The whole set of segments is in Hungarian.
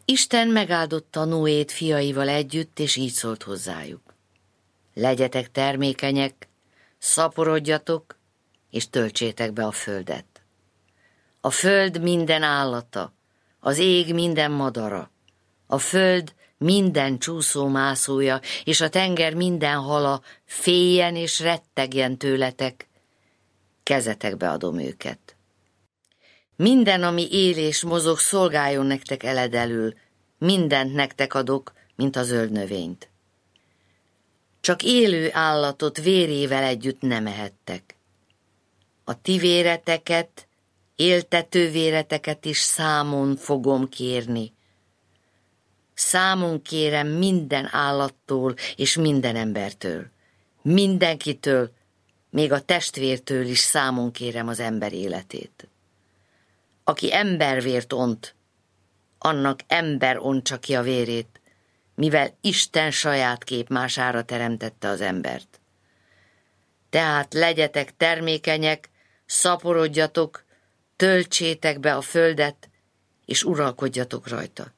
Isten megáldotta Noét fiaival együtt, és így szólt hozzájuk. Legyetek termékenyek, szaporodjatok, és töltsétek be a földet. A föld minden állata, az ég minden madara, a föld minden csúszómászója, és a tenger minden hala féljen és rettegjen tőletek, kezetekbe adom őket. Minden, ami él és mozog, szolgáljon nektek eledelül, mindent nektek adok, mint a zöld növényt. Csak élő állatot vérével együtt nem ehettek. A ti véreteket, éltető véreteket is számon fogom kérni. Számon kérem minden állattól és minden embertől. Mindenkitől, még a testvértől is számon kérem az ember életét. Aki embervért ont, annak ember ontsa ki a vérét, mivel Isten saját képmására teremtette az embert. Tehát legyetek termékenyek, szaporodjatok, töltsétek be a földet, és uralkodjatok rajta.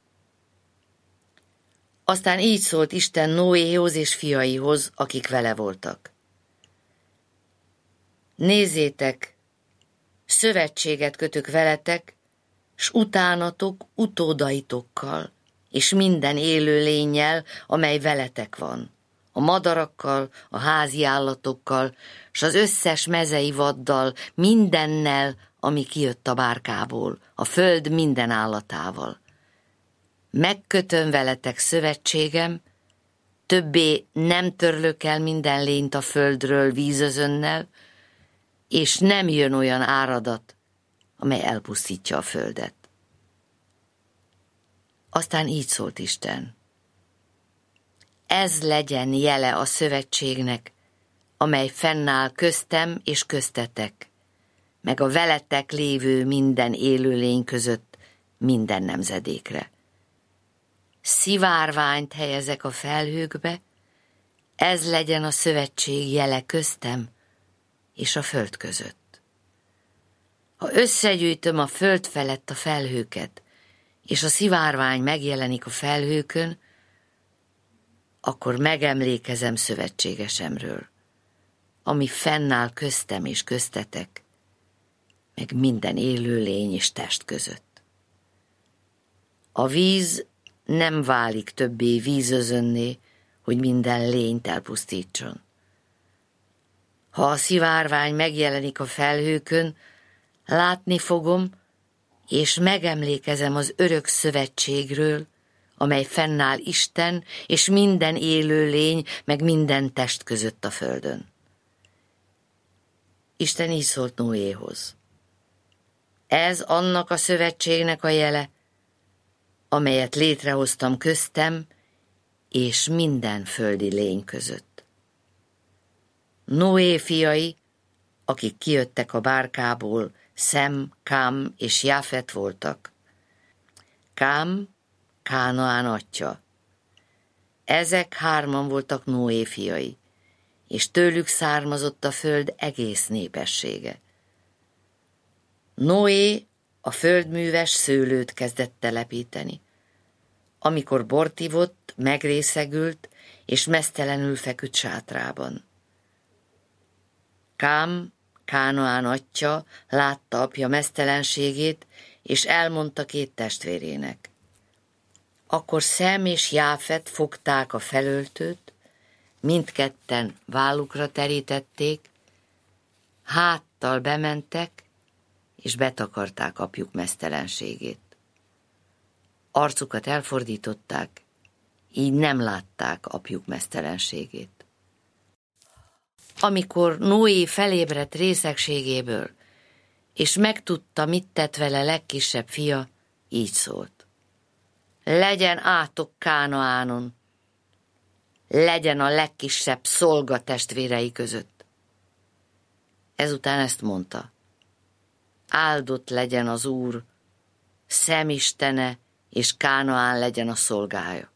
Aztán így szólt Isten Noéhoz és fiaihoz, akik vele voltak. Nézzétek, szövetséget kötök veletek, s utánatok utódaitokkal, és minden élőlénnyel, amely veletek van, a madarakkal, a házi állatokkal, s az összes mezei vaddal, mindennel, ami kijött a bárkából, a föld minden állatával. Megkötöm veletek szövetségem, többé nem törlök el minden lényt a földről vízözönnel, és nem jön olyan áradat, amely elpusztítja a földet. Aztán így szólt Isten. Ez legyen jele a szövetségnek, amely fennáll köztem és köztetek, meg a veletek lévő minden élőlény között minden nemzedékre. Szivárványt helyezek a felhőkbe, ez legyen a szövetség jele köztem és a föld között. Ha összegyűjtöm a föld felett a felhőket, és a szivárvány megjelenik a felhőkön, akkor megemlékezem szövetségesemről, ami fennáll köztem és köztetek, meg minden élőlény és test között. A víz nem válik többé vízözönné, hogy minden lényt elpusztítson. Ha a szivárvány megjelenik a felhőkön, látni fogom, és megemlékezem az örök szövetségről, amely fennáll Isten és minden élő lény, meg minden test között a földön. Isten így szólt Noéhoz. Ez annak a szövetségnek a jele, amelyet létrehoztam köztem és minden földi lény között. Noé fiai, akik kijöttek a bárkából, Szem, Kám és Jáfet voltak. Kám, Kánaán atya. Ezek hárman voltak Noé fiai, és tőlük származott a föld egész népessége. Noé a földműves szőlőt kezdett telepíteni. Amikor bort ivott, megrészegült, és meztelenül feküdt sátrában. Kám, Kánaán atya látta apja meztelenségét, és elmondta két testvérének. Akkor Szem és Jáfet fogták a felöltőt, mindketten vállukra terítették, háttal bementek, és betakarták apjuk meztelenségét. Arcukat elfordították, így nem látták apjuk meztelenségét. Amikor Noé felébredt részegségéből, és megtudta, mit tett vele legkisebb fia, így szólt. Legyen átok Kánaánon, legyen a legkisebb szolga testvérei között. Ezután ezt mondta. Áldott legyen az Úr, Szem istene, és Kánaán legyen a szolgája.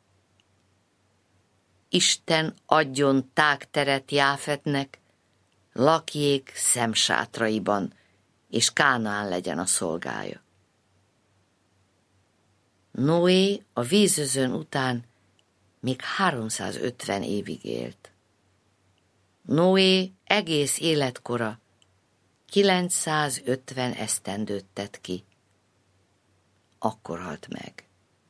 Isten adjon tágteret Jáfetnek, lakjék Szem sátraiban, és Kánaán legyen a szolgája. Noé a vízözön után még 350 évig élt. Noé egész életkora 950 esztendőt tett ki. Akkor halt meg.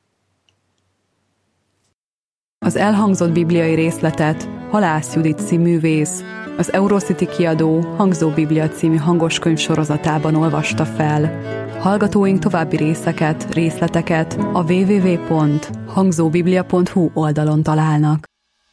Az elhangzott bibliai részletet Halász Judit színművész az Eurocity kiadó Hangzó Biblia című hangoskönyv sorozatában olvasta fel. Hallgatóink további részleteket a www.hangzóbiblia.hu oldalon találnak.